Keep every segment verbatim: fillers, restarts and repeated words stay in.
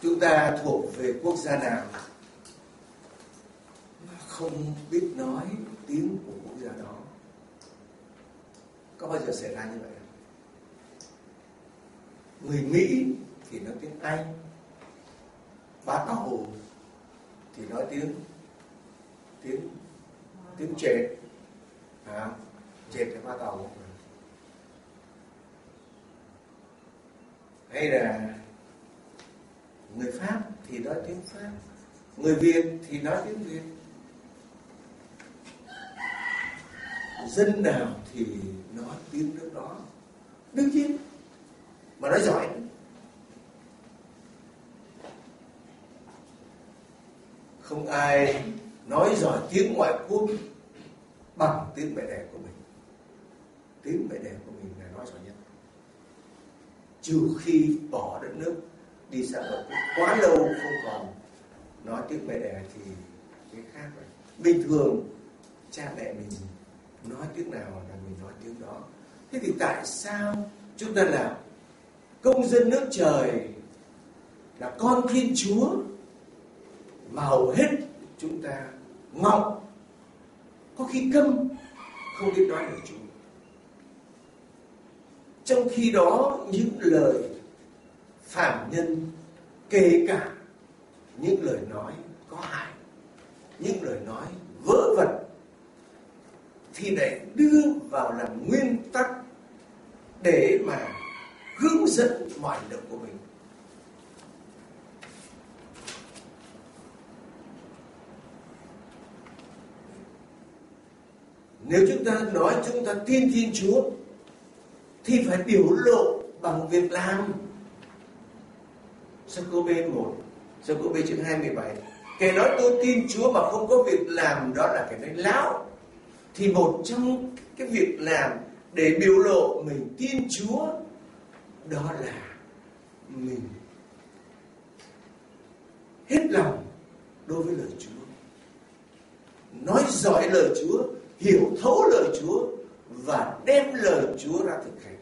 chúng ta thuộc về quốc gia nào mà không biết nói tiếng của quốc gia đó? Có bao giờ xảy ra như vậy không? Người Mỹ thì nói tiếng Anh, Bá Tàu thì nói tiếng tiếng tiếng Chệt, à, Chệt là Bá Tàu. Hay là người Pháp thì nói tiếng Pháp, người Việt thì nói tiếng Việt. Dân nào thì nói tiếng nước đó, đương nhiên mà nói giỏi. Không ai nói giỏi tiếng ngoại quốc bằng tiếng mẹ đẻ của mình. Tiếng mẹ đẻ của mình là nói giỏi nhất. Trừ khi bỏ đất nước đi sang một quá lâu không còn nói tiếng mẹ đẻ thì cái khác rồi. Bình thường cha mẹ mình nói tiếng nào là mình nói tiếng đó. Thế thì tại sao chúng ta là công dân nước trời, là con Thiên Chúa mà hầu hết chúng ta ngọng, có khi câm, không biết nói được Chúa? Trong khi đó những lời phàm nhân, kể cả những lời nói có hại, những lời nói vớ vẩn, thì lại đưa vào làm nguyên tắc để mà hướng dẫn mọi hành động của mình. Nếu chúng ta nói chúng ta tin Thiên Chúa thì phải biểu lộ bằng việc làm. Giê-cô-bê một, Giê-cô-bê chương hai mươi bảy, kẻ nói tôi tin Chúa mà không có việc làm đó là kẻ nói láo. Thì một trong cái việc làm để biểu lộ mình tin Chúa đó là mình hết lòng đối với lời Chúa, nói giỏi lời Chúa, hiểu thấu lời Chúa và đem lời Chúa ra thực hành.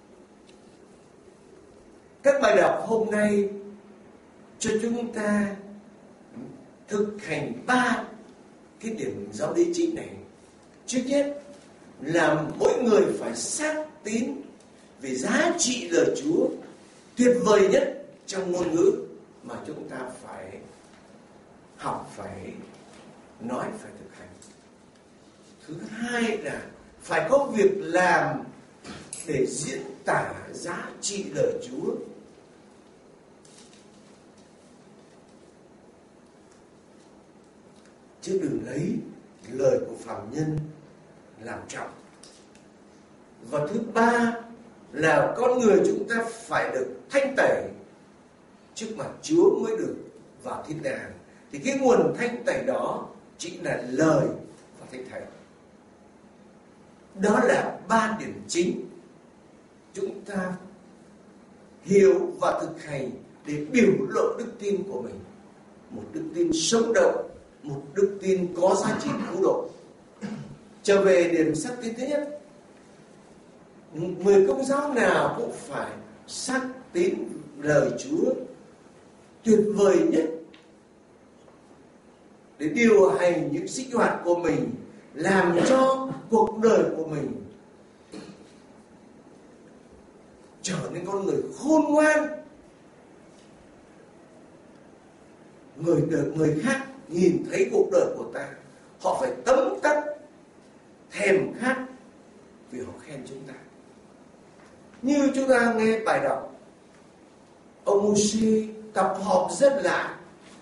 Các bài đọc hôm nay cho chúng ta thực hành ba cái điểm giáo lý chính này. Trước nhất là mỗi người phải xác tín về giá trị lời Chúa tuyệt vời nhất trong ngôn ngữ mà chúng ta phải học, phải nói, phải thực hành. Thứ hai là phải có việc làm để diễn tả giá trị lời Chúa. Chứ đừng lấy lời của phàm nhân làm trọng. Và thứ ba là con người chúng ta phải được thanh tẩy trước mặt Chúa mới được vào thiên đàng. Thì cái nguồn thanh tẩy đó chính là lời và thánh thể. Đó là ba điểm chính chúng ta hiểu và thực hành để biểu lộ đức tin của mình. Một đức tin sống động, một đức tin có giá trị cứu độ. Trở về điểm xác tín thứ nhất, người Công giáo nào cũng phải xác tín lời Chúa tuyệt vời nhất để điều hành những sinh hoạt của mình, làm cho cuộc đời của mình trở nên con người khôn ngoan. Người đời, người khác nhìn thấy cuộc đời của ta, họ phải tấm tắc thèm khát vì họ khen chúng ta. Như chúng ta nghe bài đọc, ông Mô-xê tập họp dân lại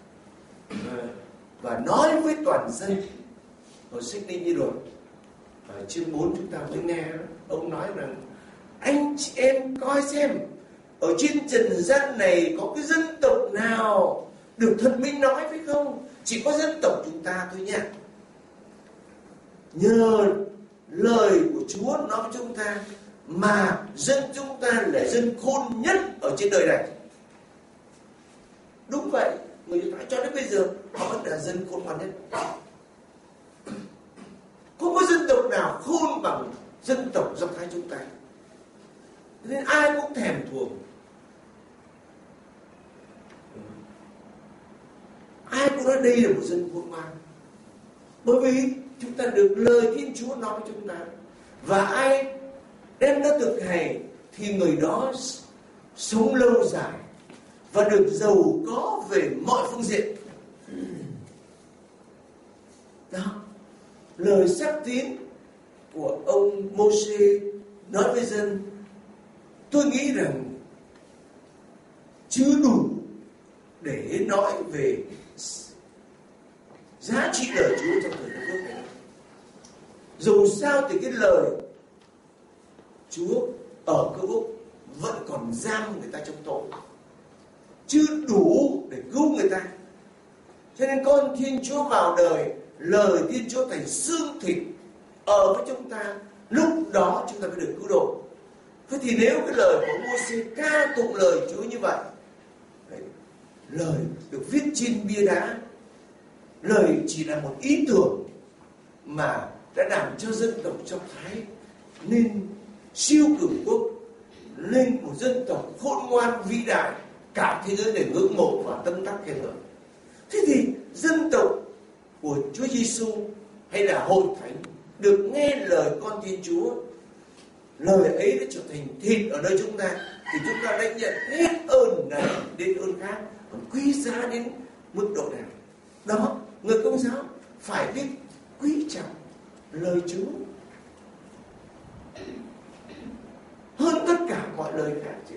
và nói với toàn dân. Ở sách Linh Nhi Luật ở chương bốn chúng ta mới nghe ông nói rằng anh chị em coi xem, ở trên trần gian này có cái dân tộc nào được thần minh nói phải không? Chỉ có dân tộc chúng ta thôi nha. Nhờ lời của Chúa nói với chúng ta mà dân chúng ta là dân khôn nhất ở trên đời này. Đúng vậy, người Do Thái cho đến bây giờ họ vẫn là dân khôn ngoan nhất. Không có dân tộc nào khôn bằng dân tộc Do Thái chúng ta, nên ai cũng thèm thuồng. cũng nói đây là một dân khôn ngoan. Bởi vì chúng ta được lời Thiên Chúa nói với chúng ta. Và ai đem nó thực hành thì người đó sống lâu dài và được giàu có về mọi phương diện. Đó, lời xác tín của ông Mô-sê nói với dân, tôi nghĩ rằng chưa đủ để nói về giá trị lời Chúa trong thời nước này. Dù sao thì cái lời Chúa ở Cựu Úc vẫn còn giam người ta trong tội, chưa đủ để cứu người ta. Cho nên con Thiên Chúa vào đời, lời Thiên Chúa thành xương thịt ở với chúng ta, lúc đó chúng ta mới được cứu độ. Thế thì nếu cái lời của Mô-sê ca tụng lời Chúa như vậy, đấy, lời được viết trên bia đá, lời chỉ là một ý tưởng mà đã làm cho dân tộc Do Thái nên siêu cường quốc, lên một dân tộc khôn ngoan vĩ đại, cả thế giới để ngưỡng mộ và tâm đắc khen ngợi. Thế thì dân tộc của Chúa Giêsu hay là hội thánh được nghe lời con Thiên Chúa, lời ấy đã trở thành thịt ở nơi chúng ta, thì chúng ta đã nhận hết ơn này đến ơn khác, còn quý giá đến mức độ nào. Đó, người Công giáo phải biết quý trọng lời Chúa hơn tất cả mọi lời khác chứ.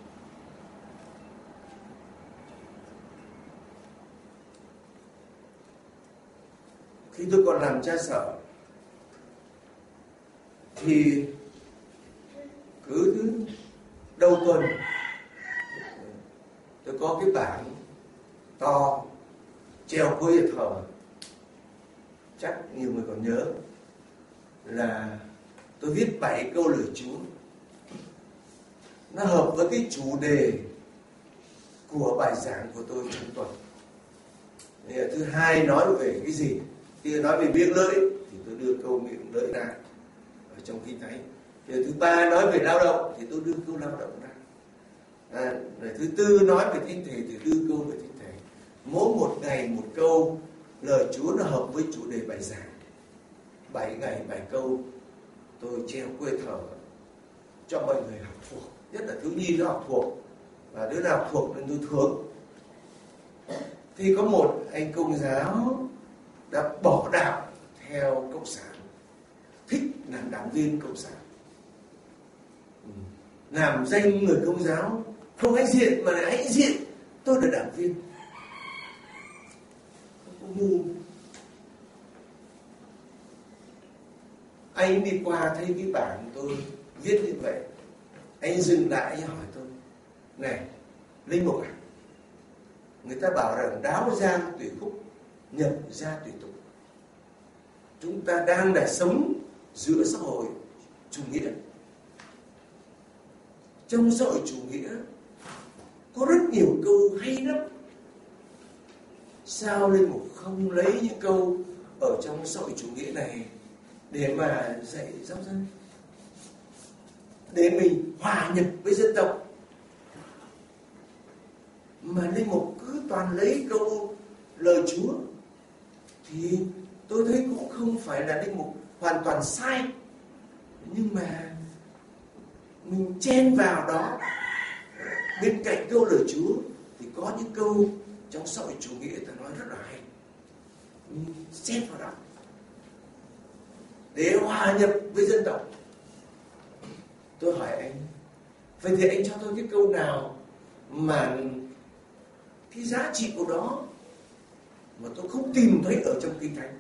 Khi tôi còn làm cha sở thì cứ đầu tuần tôi có cái bảng to treo cuối nhà thờ, chắc nhiều người còn nhớ, là tôi viết bảy câu lời Chúa. Nó hợp với cái chủ đề của bài giảng của tôi trong tuần. Thứ hai nói về cái gì? Khi nói về miệng lưỡi thì tôi đưa câu miệng lưỡi ra ở trong Kinh Thánh. Rồi thứ ba nói về lao động thì tôi đưa câu lao động ra. À, rồi thứ tư nói về tinh thể thì đưa câu về tinh thể. Mỗi một ngày một câu lời Chúa nó hợp với chủ đề bài giảng. Bảy ngày bảy câu tôi treo quê thờ cho mọi người học thuộc, nhất là thiếu nhi nó học thuộc, và đứa nào thuộc nên tôi thưởng. Thì có một anh Công giáo đã bỏ đạo theo cộng sản, thích làm đảng viên cộng sản, làm danh người Công giáo không hãnh diện mà lại hãnh diện tôi là đảng viên. Không ngu. Anh đi qua thấy cái bảng tôi viết như vậy, anh dừng lại, anh hỏi tôi, này linh mục à, người ta bảo rằng đáo giang tùy khúc, nhập gia tùy tục. Chúng ta đang là sống giữa xã hội chủ nghĩa. Trong xã hội chủ nghĩa có rất nhiều câu hay lắm. Sao linh mục không lấy những câu ở trong xã hội chủ nghĩa này để mà dạy giáo dân, để mình hòa nhập với dân tộc? Mà linh mục cứ toàn lấy câu lời Chúa thì tôi thấy cũng không phải là linh mục hoàn toàn sai, nhưng mà mình chen vào đó. Bên cạnh câu lời Chúa thì có những câu trong xã hội chủ nghĩa ta nói rất là hay, mình chen vào đó để hòa nhập với dân tộc. Tôi hỏi anh, vậy thì anh cho tôi cái câu nào mà cái giá trị của đó mà tôi không tìm thấy ở trong Kinh Thánh?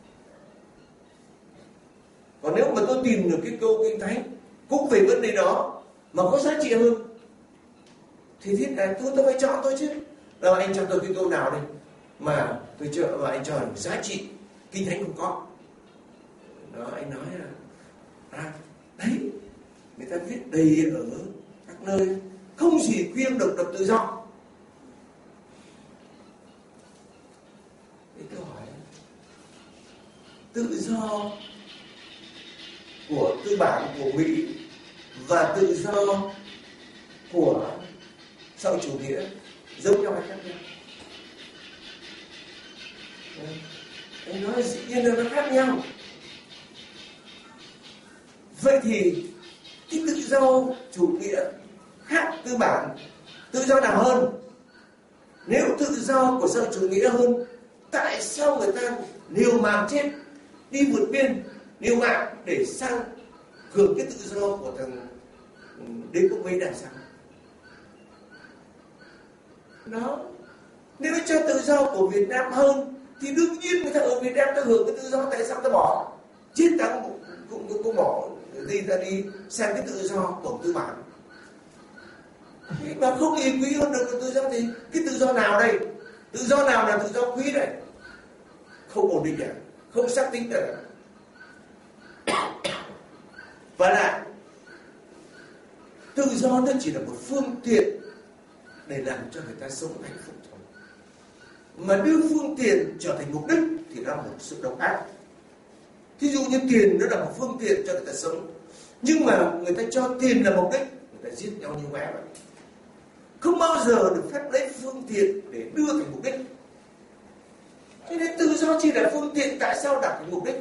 Còn nếu mà tôi tìm được cái câu Kinh Thánh cũng về vấn đề đó mà có giá trị hơn thì thiết là tôi tôi phải chọn tôi chứ. Rồi anh cho tôi cái câu nào đây mà tôi chọn và anh cho rằng giá trị Kinh Thánh không có. Đó, anh nói là à, đấy, người ta viết đầy ở các nơi, không gì khuyên được độc tự do. Thế tôi hỏi, tự do của tư bản của Mỹ và tự do của xã hội chủ nghĩa giống nhau hay khác nhau? Anh nói dĩ nhiên là nó khác nhau. Vậy thì cái tự do chủ nghĩa khác tư bản, tự do nào hơn? Nếu tự do của xã hội chủ nghĩa hơn, tại sao người ta liều mạng chết, đi vượt biên, liều mạng để sang hưởng cái tự do của thằng đế quốc Mỹ đằng sau? Đó, nếu nó cho tự do của Việt Nam hơn thì đương nhiên người ta ở Việt Nam ta hưởng cái tự do, tại sao ta bỏ? Chết ta cũng, cũng, cũng, cũng bỏ đi, ta đi sang cái tự do của tư bản. Mà không gì quý hơn được tự do thì cái tự do nào đây? Tự do nào là tự do quý đây? Không ổn định cả, không xác tính được. Và lại tự do nó chỉ là một phương tiện để làm cho người ta sống hạnh phúc thôi. Mà đưa phương tiện trở thành mục đích thì đó là một sự độc ác. Thí dụ như tiền nó là một phương tiện cho người ta sống, nhưng mà người ta cho tiền là mục đích, người ta giết nhau như bé vậy. Không bao giờ được phép lấy phương tiện để đưa thành mục đích. Cho nên tự do chỉ là phương tiện, tại sao đặt thành mục đích?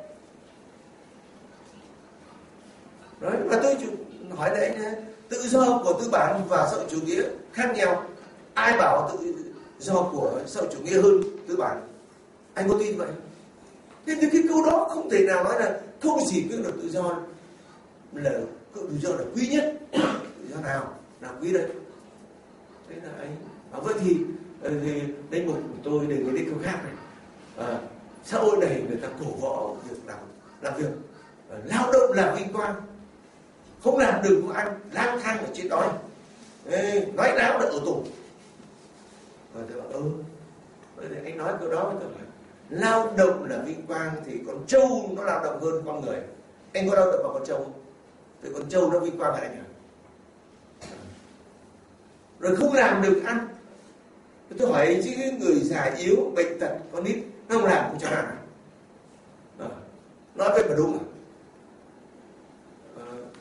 Đấy, và tôi hỏi đấy, tự do của tư bản và xã hội chủ nghĩa khác nhau. Ai bảo tự do của xã hội chủ nghĩa hơn tư bản? Anh có tin vậy? Nên từ cái câu đó không thể nào nói là không chỉ cái luật tự do là tự do là quý nhất. Tự do nào là quý đấy? Thế là anh à, vậy thì, thì đây một tôi đề nghị đến câu khác này. À, xã hội này người ta cổ võ việc làm làm việc à, lao động là vinh quang, không làm đừng có ăn, lang thang ở trên đói. Ê, nói láo là ở tù. Và tôi bảo ừ, vậy thì anh nói câu đó với tôi là lao động là vinh quang thì con trâu nó lao động hơn con người. Anh có lao động vào con trâu không? Thì con trâu nó vinh quang là anh à? Rồi không làm được ăn. Tôi hỏi chứ người già yếu, bệnh tật, con nít nó không làm không cho ăn à? À, nói vậy mà đúng à? À,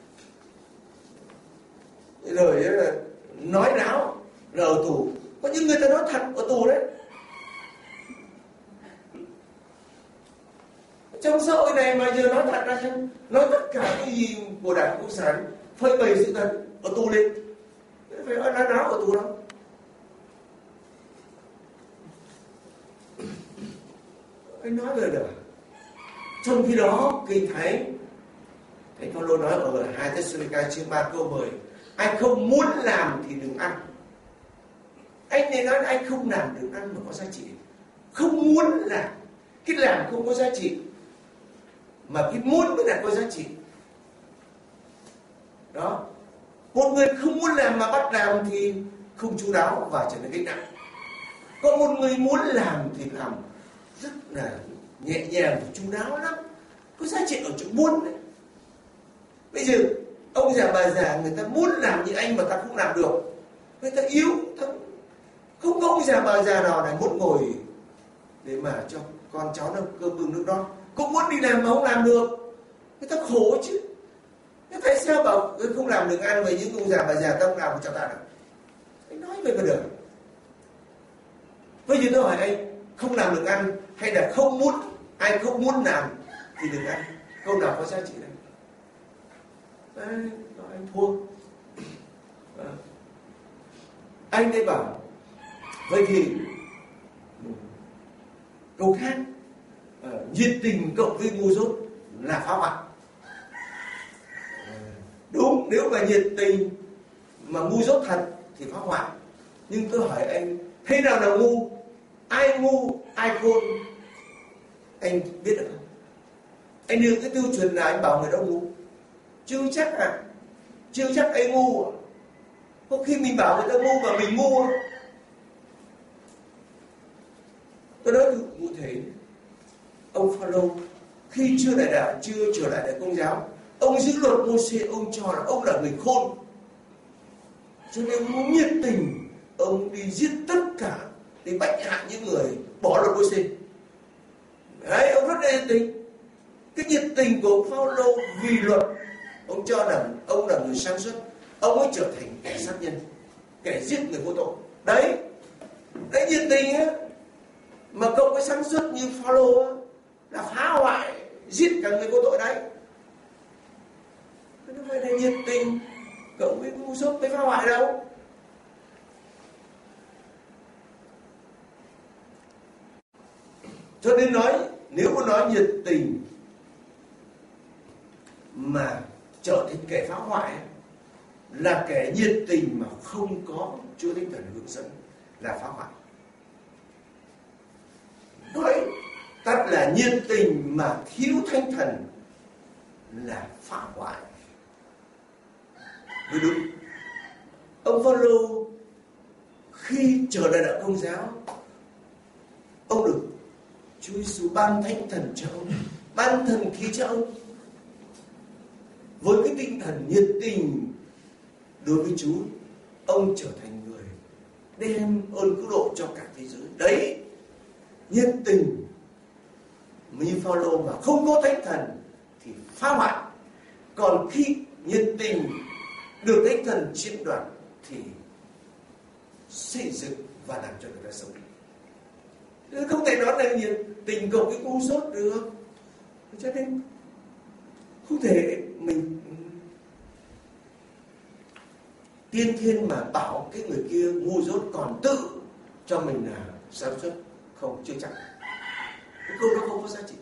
rồi là nói láo là ở tù. Có những người ta nói thật ở tù đấy. Trong xã hội này mà giờ nói thật ra xem, nói tất cả cái gì của Đảng Cộng sản, phơi bày sự thật ở tù lên, phải nói láo ở tù đâu. Anh nói về được. Trong khi đó Kinh Thánh, Thánh Phaolô nói ở hai Thessalonica chương ba câu mười, anh không muốn làm thì đừng ăn. Anh này nói anh không làm được ăn mà có giá trị. Không muốn làm, cái làm không có giá trị, mà cái muốn mới là có giá trị. Đó. Một người không muốn làm mà bắt làm thì không chu đáo và trở nên gánh nặng. Còn một người muốn làm thì làm rất là nhẹ nhàng và chu đáo lắm, có giá trị ở chỗ muốn đấy. Bây giờ ông già bà già người ta muốn làm như anh mà ta không làm được, người ta yếu thật. Không có ông già bà già nào này muốn ngồi để mà cho con cháu nó cơm bưng nước đó, cũng muốn đi làm mà không làm được, người ta khổ chứ. Thế tại sao bảo không làm được ăn với những ông già bà già ta không làm cho ta được? Anh nói vậy mà được. Bây giờ tôi hỏi anh, không làm được ăn hay là không muốn, ai không muốn làm thì đừng ăn, câu nào có giá trị đây? Đấy, anh thua. À. Anh ấy bảo vậy thì câu khác, à, nhiệt tình cộng với ngu dốt là phá hoại. À, đúng, nếu mà nhiệt tình mà ngu dốt thật thì phá hoại. Nhưng tôi hỏi anh, thế nào là ngu? Ai ngu, ai khôn? Anh biết được không? Anh đưa cái tiêu chuẩn là anh bảo người đó ngu. Chưa chắc à? Chưa chắc anh ngu. Có khi mình bảo người ta ngu mà mình ngu. Tôi nói cụ thể, ông Phaolô khi chưa đại đạo, chưa trở lại đại công giáo, ông giữ luật Mô-xê, ông cho là ông là người khôn. Cho nên ông nhiệt tình, ông đi giết tất cả để bách hại những người bỏ luật Mô-xê. Đấy, ông rất là nhiệt tình. Cái nhiệt tình của ông Phaolô vì luật, ông cho rằng ông là người sáng suốt, ông ấy trở thành kẻ sát nhân, kẻ giết người vô tội. Đấy, đấy nhiệt tình á. mà cậu có sáng suốt như Phaolô là phá hoại, giết cả người vô tội đấy. Nó phải là nhiệt tình, cậu mới ngu dốt mới phá hoại đâu. Cho nên nói, nếu mà nói nhiệt tình mà trở thành kẻ phá hoại là kẻ nhiệt tình mà không có Chúa Thánh Thần hướng dẫn là phá hoại. Nói tắt là nhiệt tình mà thiếu Thánh Thần là phá hoại. Mới đúng. Ông Phaolô khi trở lại đạo Công giáo, ông được Chúa Giêsu ban Thánh Thần cho ông, ban thần khí cho ông. Với cái tinh thần nhiệt tình đối với Chúa, ông trở thành người đem ơn cứu độ cho cả thế giới. Đấy, nhiệt tình như Phaolô mà không có Thánh Thần thì phá hoại. Còn khi nhiệt tình được Thánh Thần chiếm đoạt thì xây dựng và làm cho người ta sống. Không thể nói là nhiệt tình cộng cái ngu dốt được. Cho nên không thể mình tiên thiên mà bảo cái người kia ngu dốt còn tự cho mình là sáng suốt. Không, chưa chắc. Cái câu đó không có giá trị.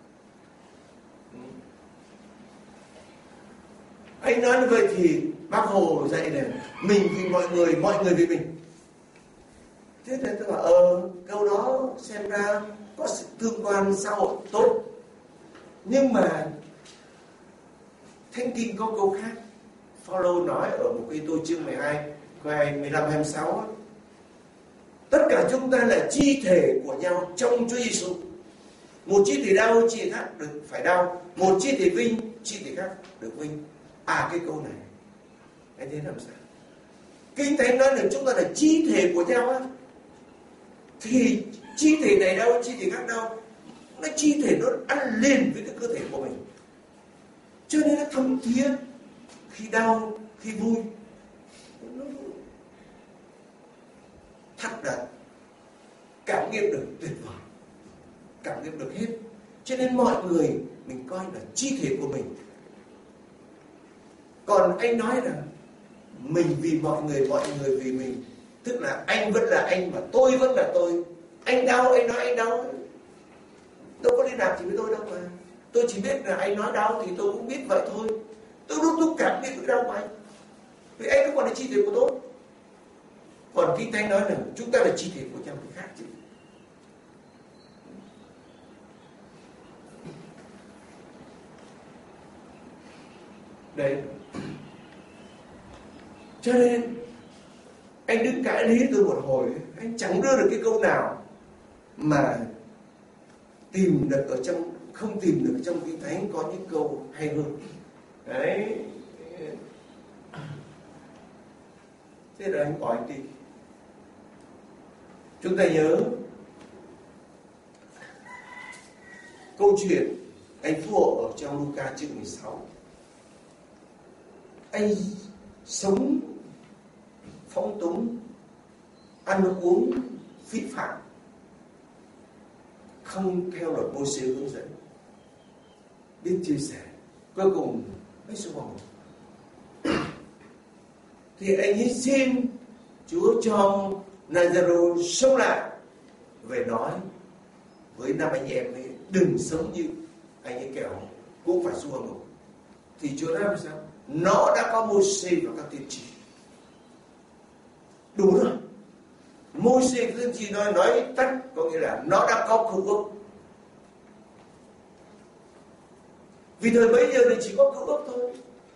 Anh nói như vậy thì Bác Hồ dạy là mình vì mọi người, mọi người vì mình. Thế nên tôi bảo ờ câu đó xem ra có sự tương quan xã hội tốt. Nhưng mà Thánh Kinh có câu khác. Phaolô nói ở một cái tôi chương mười hai, câu mười lăm hai mươi sáu, tất cả chúng ta là chi thể của nhau trong Chúa Giêsu. Một chi thể đau, chi thể khác được phải đau. Một chi thể vinh, chi thể khác được vinh. À, cái câu này anh thấy làm sao? Kinh Thánh nói là chúng ta là chi thể của nhau á, thì chi thể này đau, chi thể khác đau, nó chi thể nó ăn liền với cái cơ thể của mình, cho nên nó thấm thía. Khi đau, khi vui, nó thật là cảm nghiệm được tuyệt vời, cảm nghiệm được hết. Cho nên mọi người mình coi là chi thể của mình. Còn anh nói là mình vì mọi người, mọi người vì mình, tức là anh vẫn là anh mà tôi vẫn là tôi. Anh đau, anh nói anh đau, đâu có liên lạc gì với tôi đâu mà. Tôi chỉ biết là anh nói đau thì tôi cũng biết vậy thôi. Tôi lúc lúc cảm biết cái đau của anh, vì anh không còn là chi thể của tôi. Còn Kinh Thánh nói là chúng ta là chi thể của nhau thì khác chứ. Đấy. Cho nên anh đứng cãi lý tôi một hồi, anh chẳng đưa được cái câu nào mà tìm được ở trong, không tìm được trong Kinh Thánh có những câu hay hơn. Đấy. Thế là anh hỏi đi. Chúng ta nhớ câu chuyện anh Phú Hộ ở trong Luca chương mười sáu. Anh sống phóng túng, ăn uống phí phạm, không theo luật Mô-xê hướng dẫn, biết chia sẻ, cuối cùng mới xuống vào. Thì anh ấy xin Chúa cho Nazaro sống lại, về nói với năm anh em ấy đừng sống như anh ấy kẻo cũng phải xuống vào. Thì Chúa nói làm sao? Nó đã có Mô-xê và các tiên tri. Đủ rồi. Mô-xê và tiên tri nói nói tắt có nghĩa là nó đã có cựu ước. Vì thời bấy giờ thì chỉ có cựu ước thôi.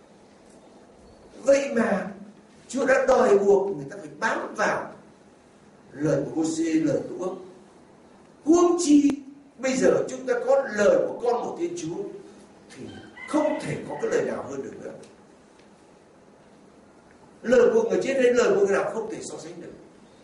Vậy mà Chúa đã đòi buộc người ta phải bám vào lời của Mô-xê, lời cựu ước. Huống chi bây giờ chúng ta có lời của con một Thiên Chúa thì không thể có cái lời nào hơn được nữa. Lời của người chết hay lời của người nào không thể so sánh được.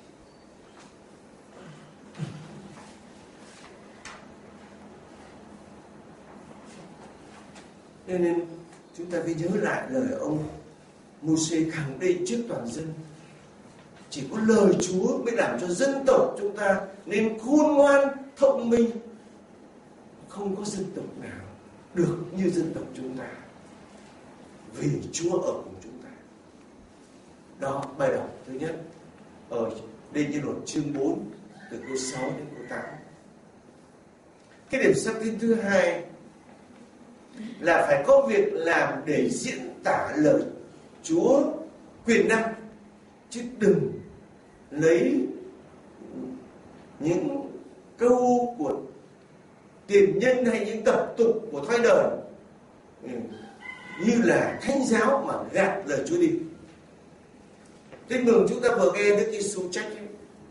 Nên, nên chúng ta phải nhớ lại lời ông Mô-xê khẳng định trước toàn dân. Chỉ có lời Chúa mới làm cho dân tộc chúng ta nên khôn ngoan thông minh. Không có dân tộc nào được như dân tộc chúng ta, vì Chúa ở cùng chúng ta. Đó, bài đọc thứ nhất ở Đê Nhị Luật chương bốn từ câu sáu đến câu tám. Cái điểm sáng kiến thứ hai là phải có việc làm để diễn tả lời Chúa quyền năng, chứ đừng lấy những câu của tiền nhân hay những tập tục của thói đời như là thánh giáo mà gạt lời Chúa đi. Tin mừng chúng ta vừa nghe Đức Giêsu trách ấy,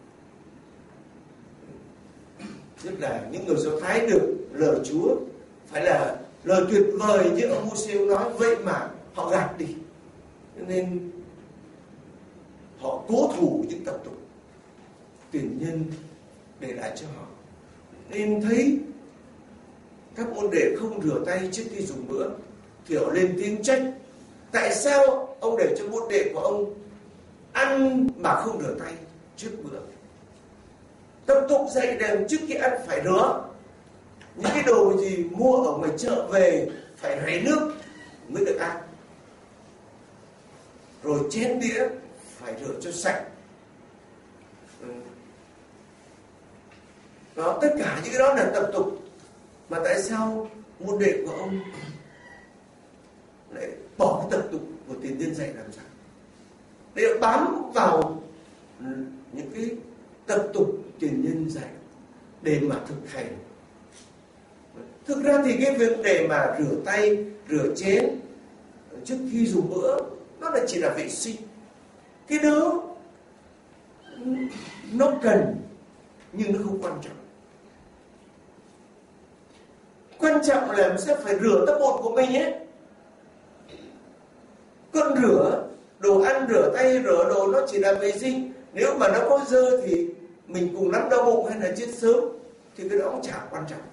tức là những người Do Thái được lời Chúa phải là lời tuyệt vời như ông Mô-sê nói, vậy mà họ gạt đi, nên họ cố thủ những tập tục tiền nhân để lại cho họ. Nên thấy các môn đệ không rửa tay trước khi dùng bữa thì họ lên tiếng trách: tại sao ông để cho môn đệ của ông ăn mà không rửa tay trước bữa? Tập tục dạy rằng trước khi ăn phải rửa. Những cái đồ gì mua ở ngoài chợ về phải rảy nước mới được ăn. Rồi chén đĩa phải rửa cho sạch. Đó, tất cả những cái đó là tập tục. Mà tại sao môn đệ của ông lại bỏ cái tập tục của tiền nhân dạy làm sao? Để bám vào những cái tập tục tiền nhân dạy để mà thực hành. Thực ra thì cái việc để mà rửa tay, rửa chén trước khi dùng bữa, nó là chỉ là vệ sinh. Cái đó nó cần nhưng nó không quan trọng. Quan trọng là sẽ phải rửa tấm bột của mình ấy. Còn rửa đồ ăn, rửa tay, rửa đồ nó chỉ là vệ sinh. Nếu mà nó có dơ thì mình cùng lắm đau bụng hay là chết sớm thì cái đó cũng chả quan trọng.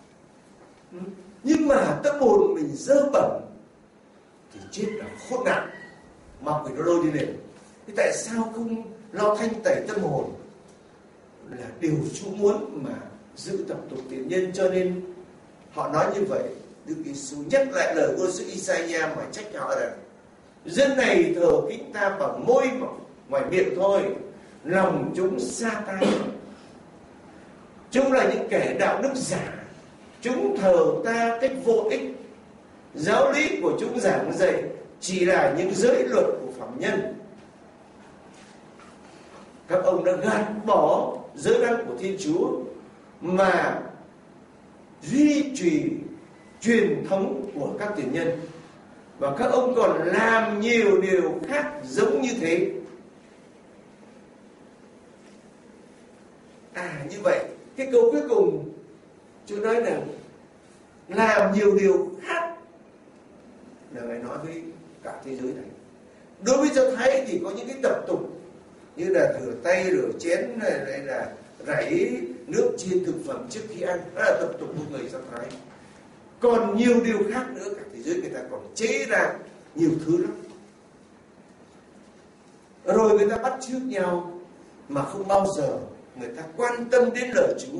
Nhưng mà tấm bột mình dơ bẩn thì chết là khốn nạn, mà quỷ nó lôi đi liền. Thế tại sao không lo thanh tẩy tâm hồn? Là điều Chúa muốn mà giữ tập tục tiền nhân, cho nên họ nói như vậy. Đức Giêsu nhắc lại lời ngôn sứ Isaiah mà trách họ rằng: dân này thờ kính ta bằng môi ngoài miệng thôi, lòng chúng xa ta. Chúng là những kẻ đạo đức giả, chúng thờ ta cách vô ích. Giáo lý của chúng giảng dạy chỉ là những giới luật của phạm nhân. Các ông đã gạt bỏ giới văn của Thiên Chúa mà duy trì truyền thống của các tiền nhân, và các ông còn làm nhiều điều khác giống như thế. À, như vậy cái câu cuối cùng Chúa nói là làm nhiều điều khác, là Ngài nói với cả thế giới này. Đối với Do Thái thì có những cái tập tục như là rửa tay, rửa chén, này, này là rảy nước chiên thực phẩm trước khi ăn, đó là tập tục của người Do Thái. Còn nhiều điều khác nữa, cả thế giới người ta còn chế ra nhiều thứ lắm. Rồi người ta bắt chước nhau mà không bao giờ người ta quan tâm đến lời Chúa.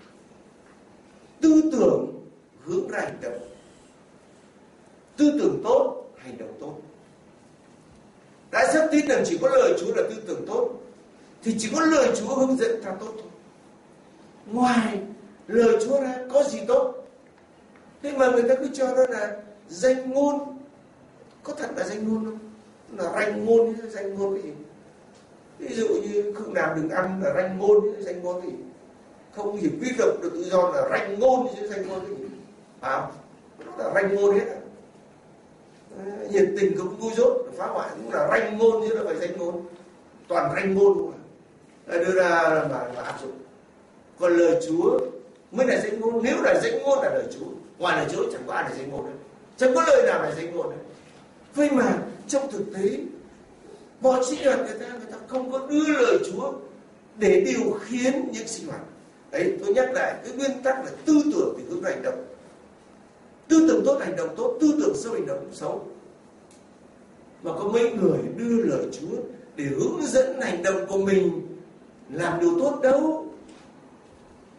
Tư tưởng hướng ra hành động, tư tưởng tốt, hành động tốt. Đã rất tin rằng chỉ có lời Chúa là tư tưởng tốt, thì chỉ có lời Chúa hướng dẫn ta tốt thôi. Ngoài lời Chúa ra có gì tốt? Thế mà người ta cứ cho đó là danh ngôn. Có thật là danh ngôn không? Là ranh ngôn, danh ngôn cái gì? Ví dụ như không làm đừng ăn là ranh ngôn, danh ngôn cái gì? Không gì quy luật được tự do là ranh ngôn, chứ danh ngôn cái gì? Phải không? Nó là ranh ngôn hết á. Nhiệt tình cũng vui dốt, phá hoại cũng là ranh ngôn chứ đâu phải danh ngôn. Toàn ranh ngôn không à? Đưa ra mà, mà áp dụng. Còn lời Chúa mới là danh ngôn. Nếu là danh ngôn là lời Chúa, ngoài lời Chúa chẳng có ai là danh ngôn đấy, chẳng có lời nào là danh ngôn đấy. Vậy mà trong thực tế mọi sinh hoạt người ta người ta không có đưa lời Chúa để điều khiển những sinh hoạt đấy. Tôi nhắc lại cái nguyên tắc là tư tưởng thì hướng hành động, tư tưởng tốt hành động tốt, tư tưởng xấu hành động xấu. Mà có mấy người đưa lời Chúa để hướng dẫn hành động của mình làm điều tốt đâu.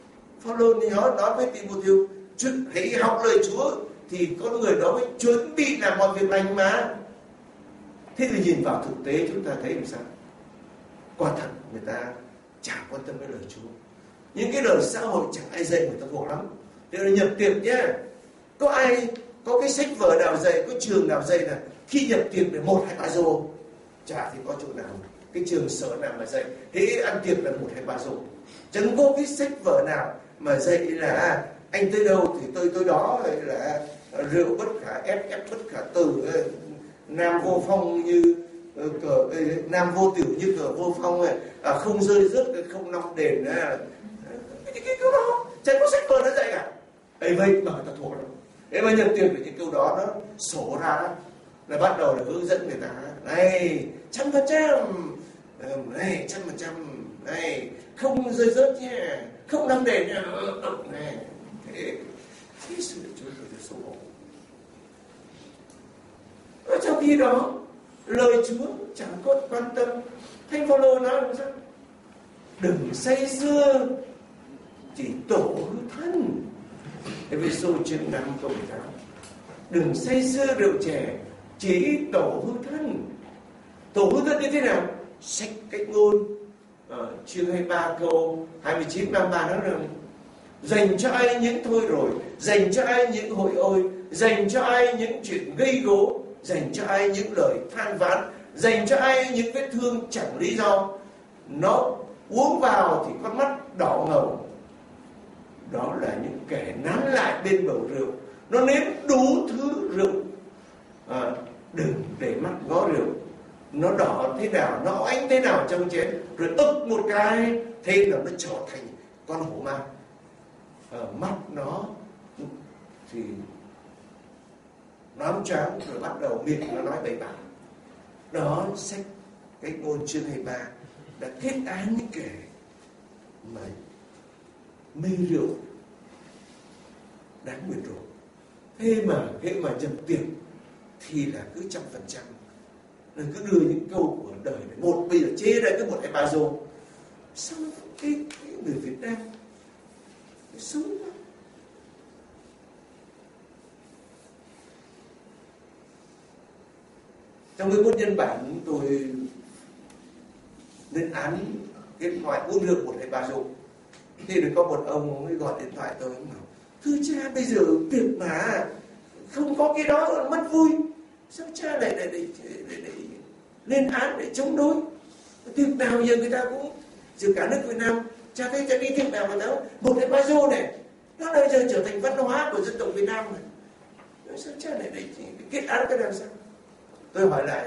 Phaolô nói nói với Timothée, hãy học lời Chúa thì con người đó mới chuẩn bị làm mọi việc lành mà. Thế thì nhìn vào thực tế chúng ta thấy làm sao? Quả thật người ta chả quan tâm đến lời Chúa. Những cái lời xã hội chẳng ai dạy người ta khổ lắm. Thế là nhập tiệc nhé. Có ai có cái sách vở nào dạy, có trường nào dạy là khi nhập tiệc để một hai ba rô? Chả thì có chỗ nào, cái trường sở nào mà dạy thế ăn tiệc là một hai ba rô. Chẳng có cái sách vở nào mà dạy là anh tới đâu thì tôi tới đó, là rượu bất khả ép, ép bất khả từ, nam vô phong như cờ, nam vô tiểu như cờ vô phong, à, không rơi rớt, không nong đền, à, cái cái câu đó chẳng có sách vở nó dạy cả. Ấy vậy mà người ta thuộc lắm. Thế mà nhập tiệc những câu đó nó sổ ra đó, là bắt đầu là hướng dẫn người ta này trăm phần trăm, này trăm phần trăm, này không rơi rớt nhé, không nong đền nhé, này thế cái sự Chúa là xấu hổ. Ở trong khi đó lời Chúa chẳng có quan tâm. Thánh Phaolô nói làm sao? Đừng say sưa chỉ tổ hư thân. Ê-phê-sô chương năm câu mười tám. Đừng say sưa rượu chè, chỉ tổ hư thân. Tổ hư thân như thế nào? Sách Cách Ngôn à, chương hai mươi ba câu hai mươi chín ba mươi ba nói rằng dành cho ai những thôi rồi, dành cho ai những hội ôi, dành cho ai những chuyện gây gỗ, dành cho ai những lời than vãn, dành cho ai những vết thương chẳng lý do. Nó uống vào thì con mắt đỏ ngầu. Đó là những kẻ nán lại bên bầu rượu. Nó nếm đủ thứ rượu, à, đừng để mắt ngó rượu. Nó đỏ thế nào, nó ánh thế nào trong chén, rồi ức một cái thế là nó trở thành con hổ mang. Ở mắt nó thì nó ám choáng, rồi bắt đầu miệng nó nói bậy bạ. Đó, sách Cách Ngôn chương hai mươi ba đã kết án những kẻ mà mê rượu đáng nguyền rủa. Thế mà thế mà nhập tiệc thì là cứ trăm phần trăm, rồi cứ đưa những câu của đời này. Một bây giờ chế ra cứ một hai ba rô. Sao cái, cái người Việt Nam cái sống đó. Trong cái cuốn nhân bản tôi lên án cái loại uống rượu một hai ba rô. Thì được có một ông mới gọi điện thoại tôi bảo: thưa cha, bây giờ tiệc mà không có cái đó mất vui. Sao cha lại lại, lại, lại, lại lên án để chống đối? Tiệc nào giờ người ta cũng giữa cả nước Việt Nam, cha thấy cha đi tiệc nào mà nó một hai ba rô này, nó bây giờ trở thành văn hóa của dân tộc Việt Nam này. Sao cha lại lại kết án cái làm sao? Tôi hỏi lại,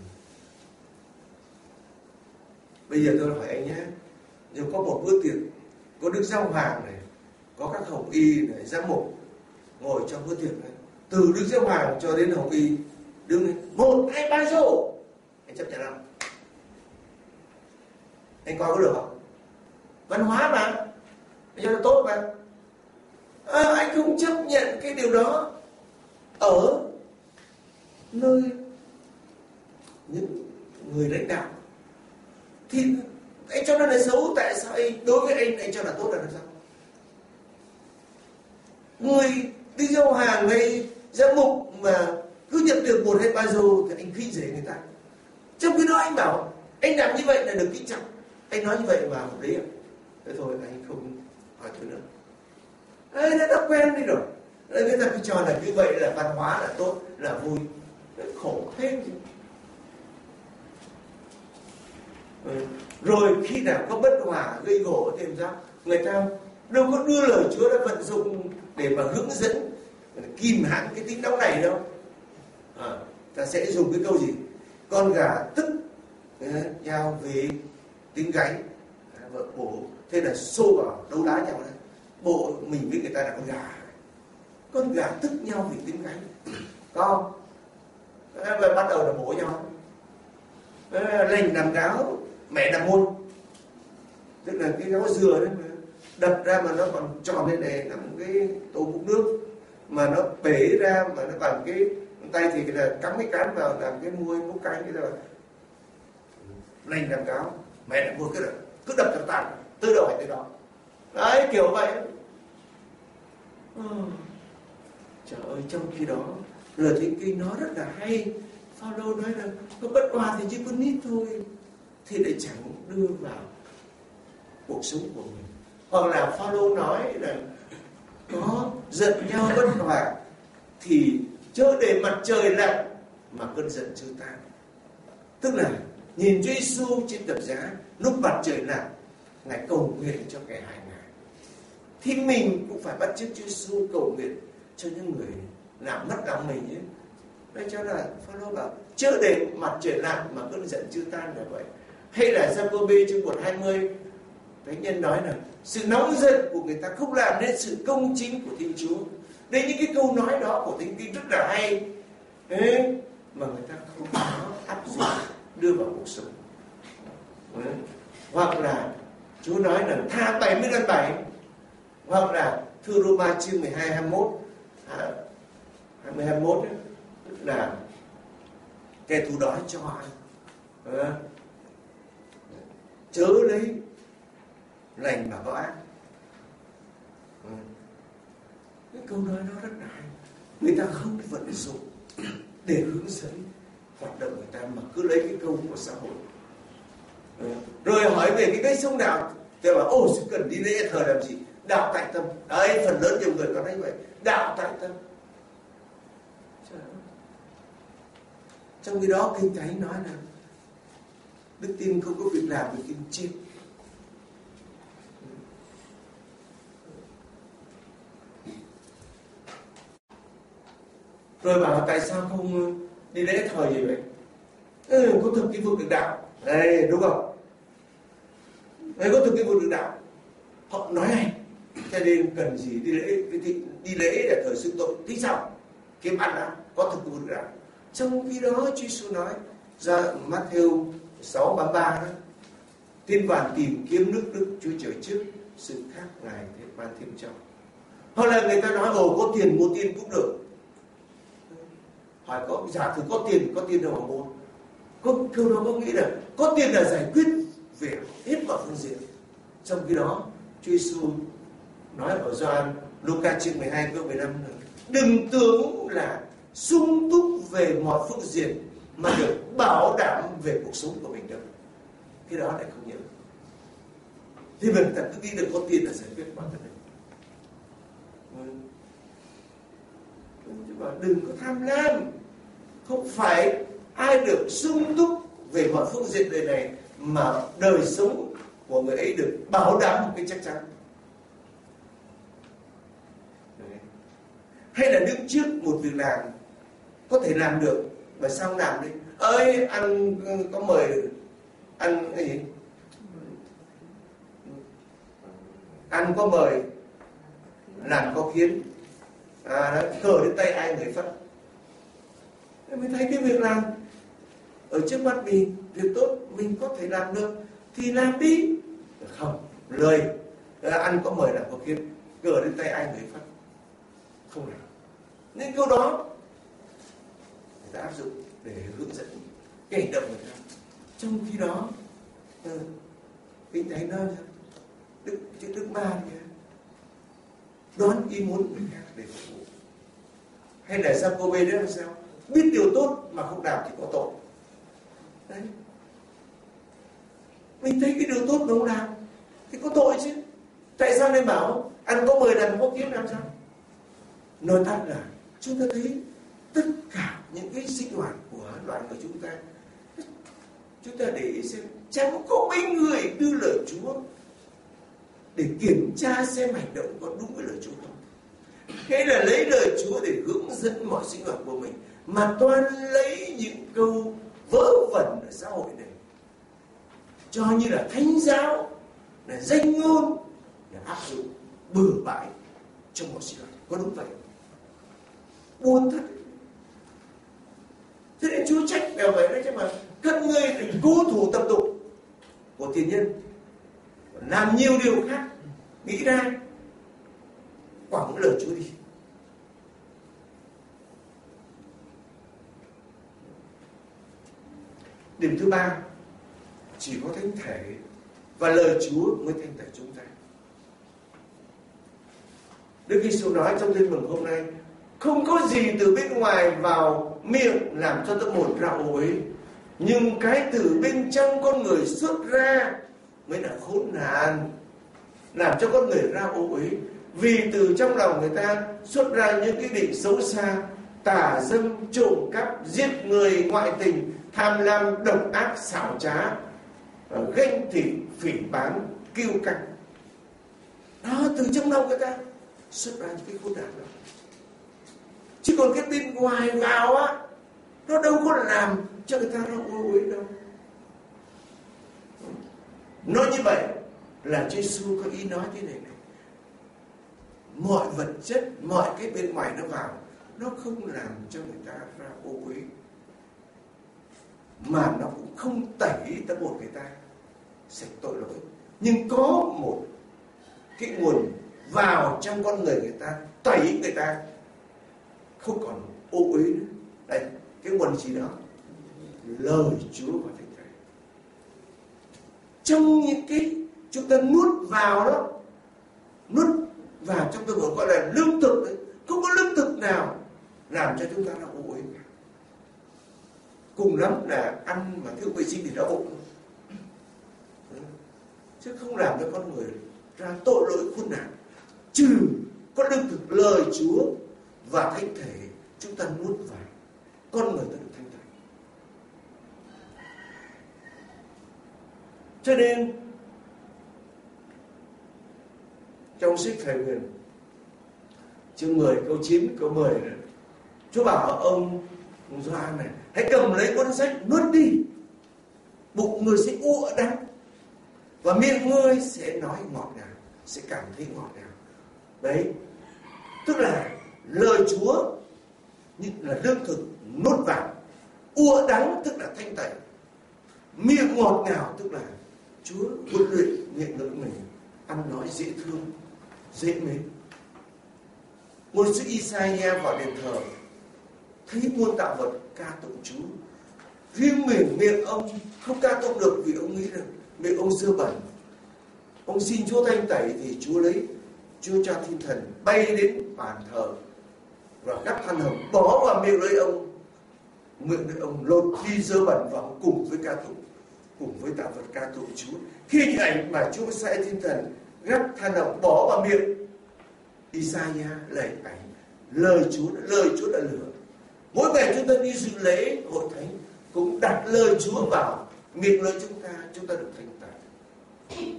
bây giờ tôi hỏi anh nhé, giờ có một bữa tiệc, có Đức Giáo Hoàng này, có các hồng y này, giám mục ngồi trong bữa tiệc này, từ Đức Giáo Hoàng cho đến hồng y đứng này, một hai ba rô, anh chấp nhận không? Anh coi có được không? Văn hóa mà, anh cho nó tốt mà. À, anh không chấp nhận cái điều đó ở nơi những người lãnh đạo thì anh cho nó là xấu. Tại sao anh đối với anh anh cho là tốt là làm sao? Người đi giao hàng hay giám mục mà cứ nhận được một hay ba rô thì anh khinh rẻ người ta. Trong khi đó anh bảo anh làm như vậy là được kính trọng, anh nói như vậy mà hợp lý à? Thế thôi anh không hỏi thứ nữa. Ê, nó đã quen đi rồi. Người ta cứ cho là như vậy là văn hóa là tốt, là vui. Khổ thêm chứ. Ừ. Rồi khi nào có bất hòa gây gổ thêm sao? Người ta đâu có đưa lời Chúa đã vận dụng để mà hướng dẫn kìm hãm cái tính nóng này đâu. À, ta sẽ dùng cái câu gì? Con gà tức nhau vì tính gáy, vợ bố, thế là xô vào đấu đá nhau đấy. Bộ mình với người ta là con gà, con gà tức nhau vì tính gáy, có không? Và bắt đầu là bổ nhau, lành làm gáo, mẹ làm môn, tức là cái gáo dừa đấy mà đập ra mà nó còn tròn lên này làm cái tô múc nước, mà nó bể ra mà nó bằng cái tay thì là cắm cái cán vào làm cái muôi múc canh cái rồi lành làm gáo, mẹ làm môn, cái là cứ đập đập tàn từ đầu tới đó. Đấy, kiểu vậy. Oh, trời ơi, trong khi đó lời Thánh Kinh nói rất là hay. Phaolô nói là có bất hòa thì chỉ có nít thôi, thì lại chẳng đưa vào cuộc sống của mình. Hoặc là Phaolô nói là có giận nhau bất hòa thì chớ để mặt trời lặn mà cơn giận chưa tan. Tức là nhìn Chúa Giêsu trên thập giá, lúc mặt trời lặn Ngài cầu nguyện cho kẻ hại Ngài, thì mình cũng phải bắt chước Chúa Giêsu cầu nguyện cho những người làm mất lòng mình ấy. Đây cho là Phaolô bảo chớ để mặt trời lặn mà cơn giận chưa tan là vậy. Hay là Gia-cô-bê chương một hai mươi, Thánh nhân nói là sự nóng giận của người ta không làm nên sự công chính của Thiên Chúa. Đây, những cái câu nói đó của Thánh Kinh rất là hay. Thế mà người ta không có áp dụng đưa vào cuộc sống. Đấy. Hoặc là Chúa nói là tha bảy mươi lần bảy, hoặc là thư Roma chương mười hai hai mươi mốt hai mươi hai mươi mốt ấy, tức là kẻ thù đói cho ăn, à, chớ lấy lành mà có ác. À, cái câu nói nó rất là hay, người ta không vận dụng để hướng dẫn hoạt động người ta, mà cứ lấy cái câu của xã hội. À, rồi hỏi về cái cách sống đạo thì bảo ồ, sự cần đi lễ thờ làm gì? Đạo tại tâm. Đấy, phần lớn nhiều người có nói vậy, đạo tại tâm. Trong khi đó Kinh Thánh nói là đức tin không có việc làm, đức tin chết. Rồi bảo tại sao không đi lễ thờ gì vậy? Ừ, có thực cái vực được đạo. Đây, đúng không? Đấy, có thực cái vực được đạo. Họ nói này, cho nên cần gì đi lễ, đi, đi lễ để thờ xưng tội. Tí sao? Kiếm ăn đã, có thực cái vực được đạo. Trong khi đó Chúa Giêsu nói ra Matthew sáu ba mươi ba đó, thiên vạn tìm kiếm nước Đức Chúa Trời trước, sự khác Ngài thế ban thêm cho. Hoặc là người ta nói ồ, có tiền mua tiên cũng được. Hỏi có giả thử có tiền, có tiền đâu mà mua. Có câu đó có nghĩ là có tiền là giải quyết về hết mọi phương diện. Trong khi đó Chúa Giêsu nói ở Gioan Luca chương mười hai câu mười lăm là đừng tưởng là sung túc về mọi phương diện mà được bảo đảm về cuộc sống của mình đâu. Cái đó lại không nhớ. Thì mình ta cứ nghĩ được có tiền là giải quyết mọi vấn đề. Nhưng mà đừng có tham lam. Không phải ai được sung túc về mọi phương diện đời này mà đời sống của người ấy được bảo đảm một cái chắc chắn. Đấy. Hay là đứng trước một việc làm có thể làm được, mà sao không làm đi? Ơi, ăn có mời ăn cái gì? Ăn có mời, làm có khiến, à, cờ đến tay ai người phất. Mình thấy cái việc làm ở trước mắt mình, việc tốt mình có thể làm được thì làm đi. Không, lười, ăn có mời làm có khiến, cờ đến tay ai người phất, không làm. Nên câu đó người ta áp dụng để hướng dẫn cái hành động người ta. Trong khi đó Kinh Thánh nói Đức chữ Đức Ma kìa, đoán ý muốn người khác để phục vụ. Hay là Gia-cô-bê đó là sao? Biết điều tốt mà không làm thì có tội. Đấy. Mình thấy cái điều tốt mà không làm thì có tội chứ. Tại sao nên bảo ăn có mười lần có kiếm làm sao? Nói thật là chúng ta thấy tất cả những cái sinh hoạt của loài người chúng ta, chúng ta để ý xem chẳng có mấy người đưa lời Chúa để kiểm tra xem hành động có đúng với lời Chúa không. Hay là lấy lời Chúa để hướng dẫn mọi sinh hoạt của mình, mà toàn lấy những câu vớ vẩn ở xã hội này cho như là thánh giáo, là danh ngôn, là áp dụng bừa bãi trong mọi sinh hoạt. Có đúng vậy? Buồn thật. Thế nên Chúa trách bèo vậy đấy chứ mà các ngươi đừng cố thủ tập tục của tiền nhân, làm nhiều điều khác, nghĩ ra quảng lời Chúa đi. Điểm thứ ba, chỉ có thánh thể và lời Chúa mới thanh tẩy chúng ta. Đức Giêsu nói trong tin mừng hôm nay, không có gì từ bên ngoài vào miệng làm cho tâm hồn ra ô uế, nhưng cái từ bên trong con người xuất ra mới là khốn nạn, làm cho con người ra ô uế. Vì từ trong lòng người ta xuất ra những cái định xấu xa, tà dâm, trộm cắp, giết người, ngoại tình, tham lam, độc ác, xảo trá, ganh tị, phỉ báng, kiêu căng. Đó, từ trong lòng người ta xuất ra những cái khốn nạn đó. Chứ còn cái bên ngoài vào á, nó đâu có làm cho người ta ra ô uế đâu. Nói như vậy là Chúa Giêsu có ý nói thế này này: mọi vật chất, mọi cái bên ngoài nó vào, nó không làm cho người ta ra ô uế, mà nó cũng không tẩy tâm hồn người ta sạch tội lỗi. Nhưng có một cái nguồn vào trong con người người ta, tẩy người ta không còn ô uế nữa. Đây, cái nguồn gì đó? Lời Chúa và Thánh Thể. Trong những cái chúng ta nuốt vào đó, nuốt vào trong tâm hồn, gọi là lương thực đấy. Không có lương thực nào làm cho chúng ta ra ô uế cả. Cùng lắm là ăn mà thiếu vệ sinh thì đau bụng, chứ không làm cho con người ra tội lỗi khốn nạn. Trừ có lương thực lời Chúa và Thánh Thể chúng ta nuốt vào, con người ta được thanh tẩy. Cho nên trong sách Khải Huyền chương mười câu chín câu mười này, Chúa bảo ông Gioan này: hãy cầm lấy cuốn sách nuốt đi, bụng người sẽ ụa đắng và miệng ngươi sẽ nói ngọt ngào, sẽ cảm thấy ngọt ngào. Đấy, tức là lời Chúa như là lương thực nuốt vào. Ua đắng tức là thanh tẩy, miệng ngọt ngào tức là Chúa huấn luyện miệng lưỡi mình ăn nói dễ thương, dễ mến. Ngôn sứ Isaiah vào đền thờ thấy muôn tạo vật ca tụng Chúa, riêng mình miệng ông không ca tụng được vì ông nghĩ rằng miệng ông dơ bẩn. Ông xin Chúa thanh tẩy thì Chúa lấy Chúa cho thiên thần bay đến bàn thờ và gắp than hồng bó vào miệng lưỡi ông, miệng lưỡi ông lột đi dơ bẩn và ông cùng với ca tụng, cùng với tạo vật ca tụng Chúa. Khi những ảnh mà Chúa sai thiên thần gắp than hồng bó vào miệng Isaiah lạy ảnh lời Chúa, lời Chúa đã lửa. Mỗi ngày chúng ta đi dự lễ hội thánh cũng đặt lời Chúa vào miệng lưỡi chúng ta, chúng ta được thanh tẩy.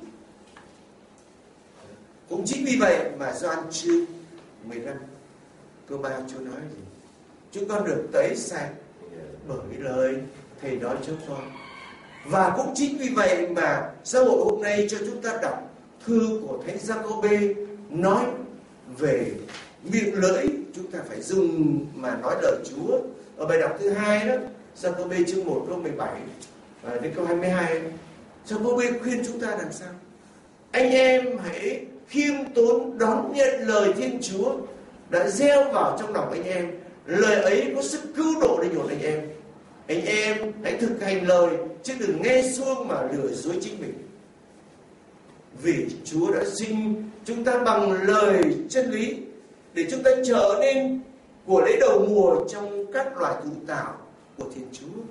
Cũng chính vì vậy mà Gioan chương mười lăm câu ba Chúa nói gì? Chúng con được tẩy sạch bởi lời Thầy nói cho con. Và cũng chính vì vậy mà giáo hội hôm nay cho chúng ta đọc thư của Thánh Giacôbê nói về miệng lưỡi chúng ta phải dùng mà nói lời Chúa. Ở bài đọc thứ hai đó, Giacôbê chương một câu mười bảy đến câu hai mươi hai, Giacôbê khuyên chúng ta làm sao? Anh em hãy khiêm tốn đón nhận lời Thiên Chúa đã gieo vào trong lòng anh em. Lời ấy có sức cứu độ để nhổn anh em. Anh em hãy thực hành lời, chứ đừng nghe suông mà lừa dối chính mình. Vì Chúa đã sinh chúng ta bằng lời chân lý để chúng ta trở nên của lễ đầu mùa trong các loài thụ tạo của Thiên Chúa.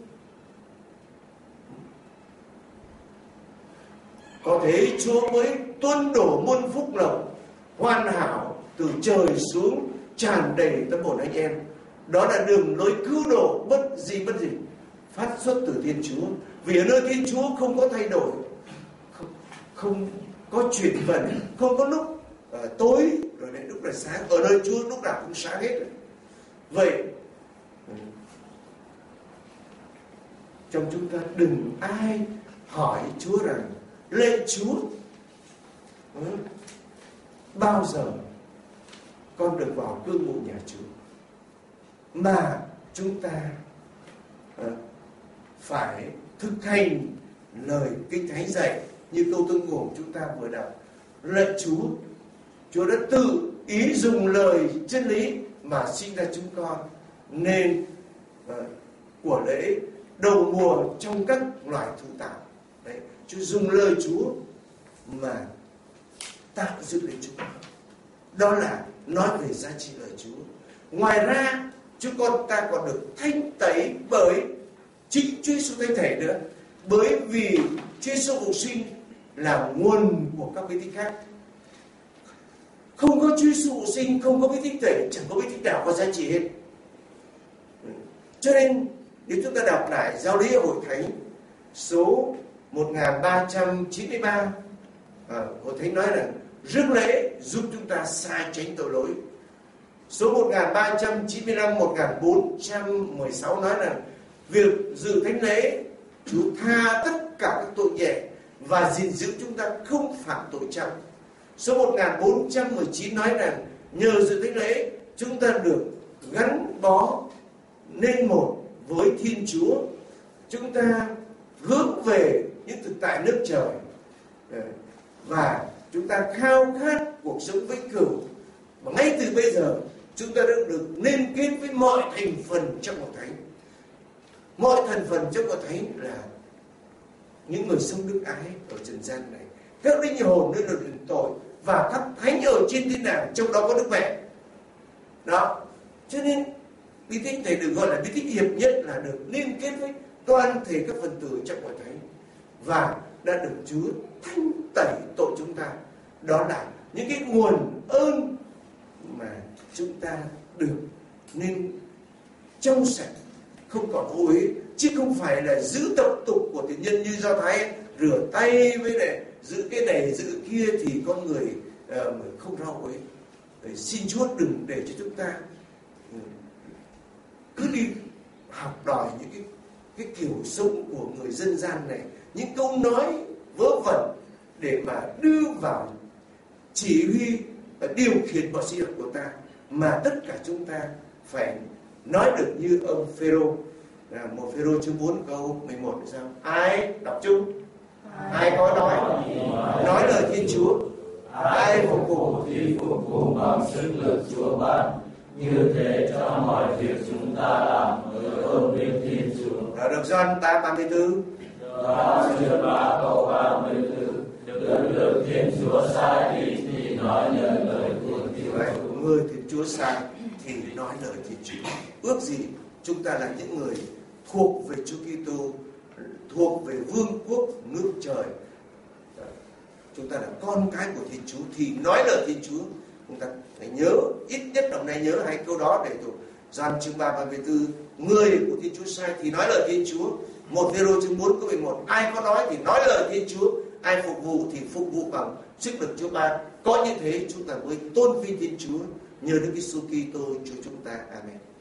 Có thế Chúa mới tuôn đổ muôn phúc lộc hoàn hảo từ trời xuống, tràn đầy tâm hồn anh em. Đó là đường lối cứu độ bất di bất dịch, phát xuất từ Thiên Chúa. Vì ở nơi Thiên Chúa không có thay đổi, không, không có chuyển vận, không có lúc uh, tối rồi đến lúc là sáng. Ở nơi Chúa lúc nào cũng sáng hết. Vậy trong chúng ta đừng ai hỏi Chúa rằng lạy Chúa, ừ, bao giờ con được vào cư ngụ nhà Chúa, mà chúng ta uh, phải thực hành lời Kinh Thánh dạy như câu tương ngôn chúng ta vừa đọc. Lạy Chúa, Chúa đã tự ý dùng lời chân lý mà sinh ra chúng con nên uh, của lễ đầu mùa trong các loài thụ tạo. Đấy, Chúa dùng lời Chúa mà tạo dựng lên chúng con. Đó là nói về giá trị lời Chúa. Ngoài ra, chúng con ta còn được thanh tẩy bởi chính Chúa Giêsu Thánh Thể nữa. Bởi vì Chúa Giêsu phục sinh là nguồn của các bí tích khác. Không có Chúa Giêsu phục sinh, không có bí tích tẩy, chẳng có bí tích nào có giá trị hết. Cho nên nếu chúng ta đọc lại Giáo lý Hội Thánh số một nghìn ba trăm chín mươi ba, à, Hội Thánh nói rằng rước lễ giúp chúng ta xa tránh tội lỗi. Số một nghìn ba trăm chín mươi lăm, một nghìn bốn trăm mười sáu nói rằng việc dự thánh lễ Chúa tha tất cả các tội nhẹ và gìn giữ chúng ta không phạm tội trọng. Số một nghìn bốn trăm mười chín nói rằng nhờ dự thánh lễ chúng ta được gắn bó nên một với Thiên Chúa. Chúng ta hướng về những thực tại nước trời và chúng ta khao khát cuộc sống vĩnh cửu. Và ngay từ bây giờ chúng ta đã được liên kết với mọi thành phần trong Hội Thánh. Mọi thành phần trong Hội Thánh là những người sống đức ái ở trần gian này, các linh hồn nơi được đền tội và các thánh ở trên thiên đàng, trong đó có Đức Mẹ. Đó, cho nên bí tích này được gọi là bí tích hiệp nhất, là được liên kết với toàn thể các phần tử trong Hội Thánh và đã được Chúa thanh tẩy tội chúng ta. Đó là những cái nguồn ơn mà chúng ta được nên trong sạch, không còn vô uế, chứ không phải là giữ tập tục của tiền nhân như Do Thái ấy, rửa tay với lại giữ cái này giữ kia thì con người uh, không rau uế. Xin Chúa đừng để cho chúng ta cứ đi học đòi những cái cái kiểu sống của người dân gian này, những câu nói vớ vẩn để mà đưa vào chỉ huy và điều khiển mọi sinh hoạt của ta, mà tất cả chúng ta phải nói được như ông Phêrô, một Phêrô chương bốn câu mười một là sao? Ai đọc chung? Ai có nói nói lời Thiên Chúa, ai phục vụ thì phục vụ bằng sức lực Chúa ban, như thế cho mọi việc chúng ta làm với ơn vinh Thiên Chúa. Đã được Gioan tám ba mươi tư. Đó chương ba câu ba mươi tư. Được được Thiên Chúa sai đi thì nói nhận lời của Thiên Chúa. Người Thiên Chúa sai thì nói lời Thiên Chúa. Ước gì chúng ta là những người thuộc về Chúa Kitô, thuộc về vương quốc nước trời. Chúng ta là con cái của Thiên Chúa thì nói lời Thiên Chúa. Chúng ta phải nhớ, ít nhất hôm nay nhớ hai câu đó để thuộc Gioan chương ba ba mươi tư. Người của Thiên Chúa sai thì nói lời Thiên Chúa. Một Phêrô chương bốn câu mười một. Ai có nói thì nói lời Thiên Chúa, ai phục vụ thì phục vụ bằng sức lực Chúa ban. Có như thế chúng ta mới tôn vinh Thiên Chúa nhờ Đức Giêsu Kitô Chúa chúng ta. Amen.